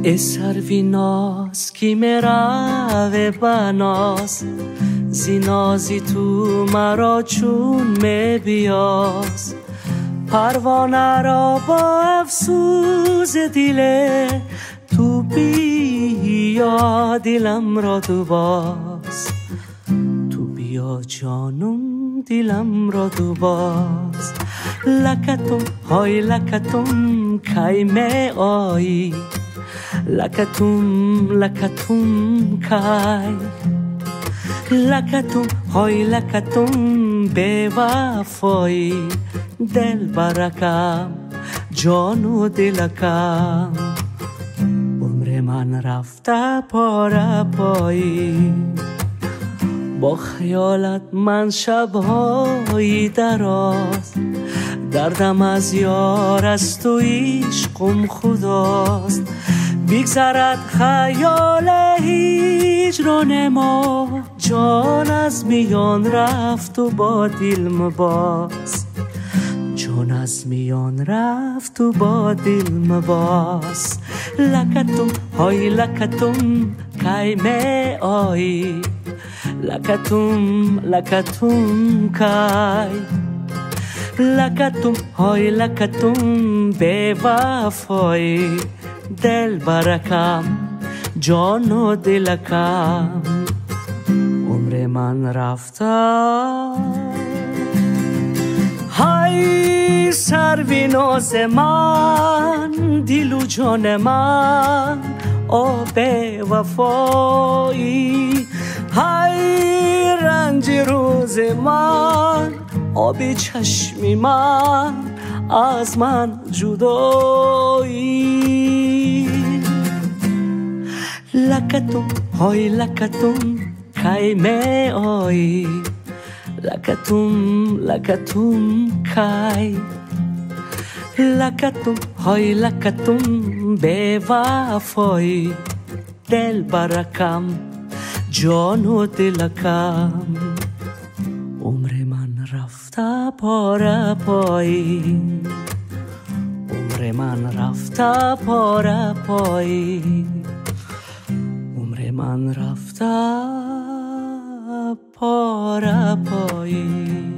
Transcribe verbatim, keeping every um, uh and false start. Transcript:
ای سروی ناز کی میروه بناز زی نازی تو مرا چون می بیاز پروانه را با افسوز دیله تو بیا دلم را تو باز تو بیا جانم دلم را تو باز لکتم های لکتم کی می آیی لکتم لکتم کی لکتم های لکتم به وفایی دل برکم جان و دلکم عمر من رفته پاره پایی با خیالت من شبهای دراز دردم از یار است و عشقم خداست بگذرد خیال هجران ما جان از میان رفت و با دل مباز جان از میان رفت و با دل مباز لکتم های لکتم کی می آیی لکتم لکتم کی لکتم های لکتم به وفایی دل برکم جان و دلکم عمر من رفته های سروی ناز من دل و جان من آب وفایی های رنج روز من آب چشمی من از من جدایی لکتم های لکتم کی می آیی لکتم لکتم کی لکتم های لکتم به وفایی دل برکم جان و دلکم عمر من رفته پاره پایی عمر من رفته پاره پایی عمر من رفته پاره پایی